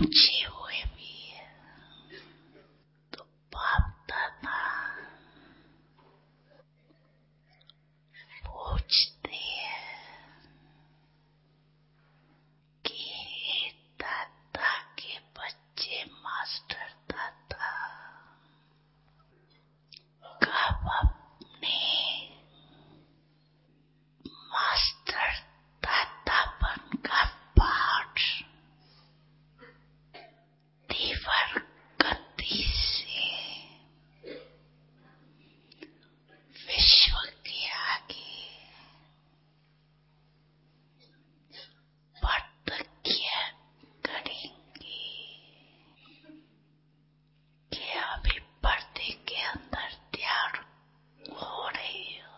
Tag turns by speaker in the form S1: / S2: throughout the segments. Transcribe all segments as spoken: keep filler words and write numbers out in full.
S1: पूछे हुए भी है। तो बाप दादा पूछते हैं कि दादा के बच्चे मास्टर दादा कब अपने मास्टर दादापन का पाठ तीव्र गति से विश्व के आगे प्रतिज्ञा करेंगे कि अभी पर्दे के अंदर तैयार हो रहे हो,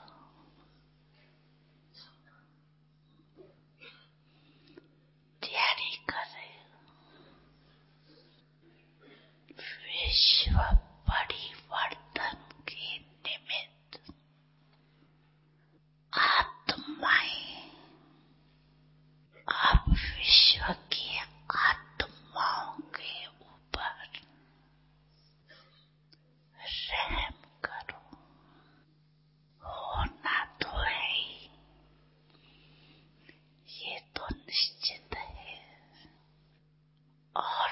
S1: तैयारी कर रहे हो। विश्व परिवर्तन के निमित्त आत्माएं अब विश्व की आत्माओं के ऊपर रहम करो। होना तो है ही, ये तो निश्चित है। और